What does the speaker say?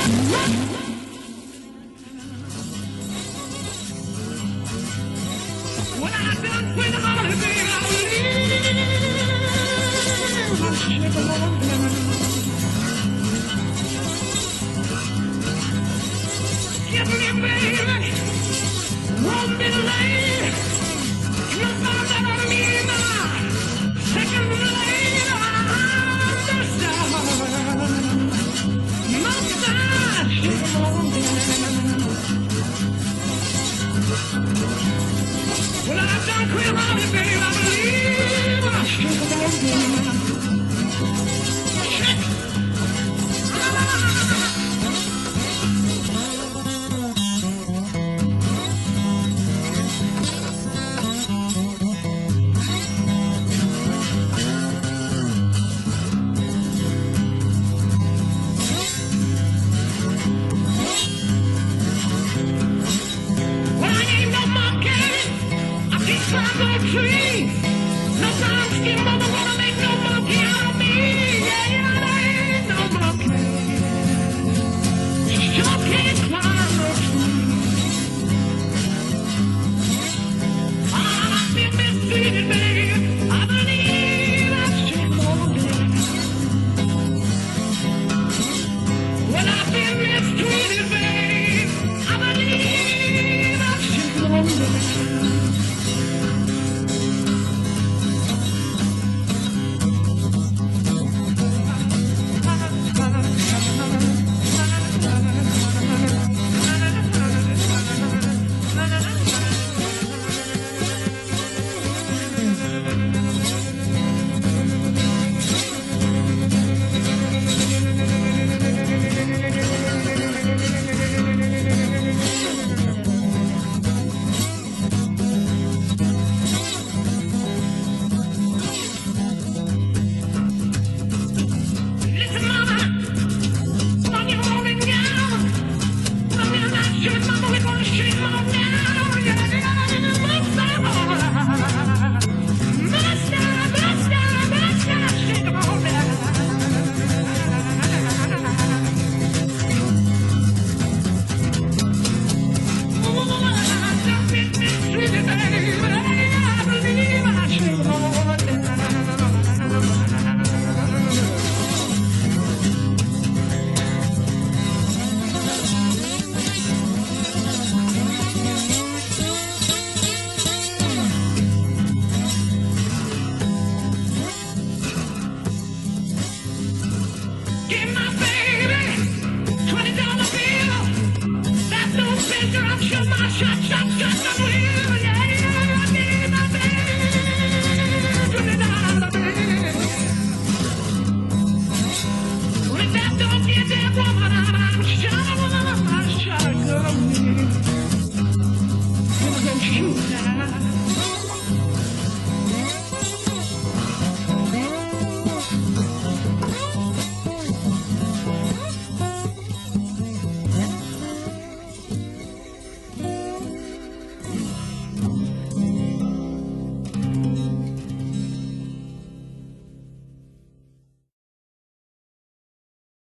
When I done with Holly, baby, I believe give me, baby, won't be late. You found that I need my second lane. Well, I've done quit around it, baby, I believe I should have done. Tree. No time skin mother wanna make no monkey out of me. Yeah, I ain't no monkey. Sure can't climb no tree. I've been mistreated, baby. I believe I should go down. Well, I've been mistreated, baby. I believe I should go down. Give my baby $20 bill. That's no picture. I'm sure my shot.